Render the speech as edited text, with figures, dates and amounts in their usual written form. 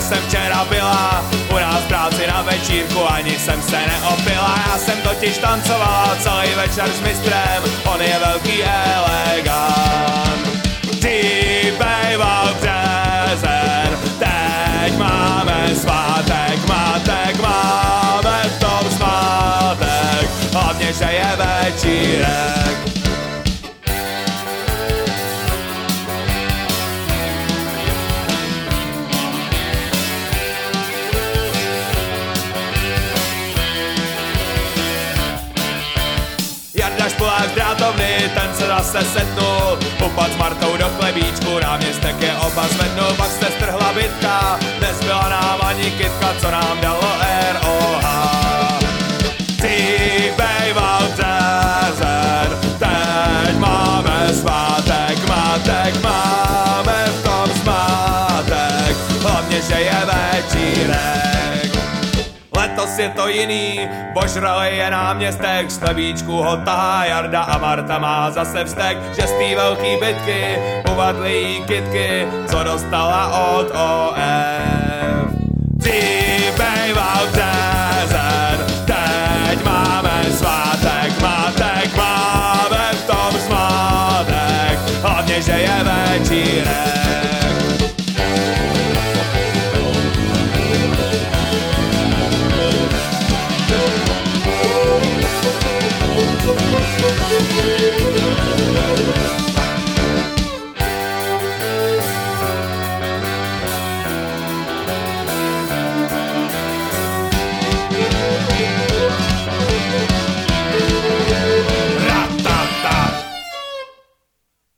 jsem včera byla u nás v práci na večírku, ani jsem se neopila. Já jsem totiž tancovala celý večer s mistrem, on je velký elegant. Dřív bejval březen, teď máme svátek, mátek, máme v tom svátek, hlavně, že je večírek. Jarda Špulák z Drátovny, ten se zase setnul, upad s Martou do chlebíčku, náměstek je oba zvednul, pak se strhla bitka, nezbyla nám ani kytka, co nám dalo ROH. Dřív bejval březen, teď máme svátek, mátek, máme v tom svátek, hlavně, že je večírek. Letos je to jiný, božrali je náměstek, z chlebíčku ho tahá Jarda a Marta má zase vztek, že z té velký bitky uvadly jí kytky, co dostala od OF. Dřív bejval březen, teď máme svátek, mátek, máme v tom svátek, hlavně, že je večírek.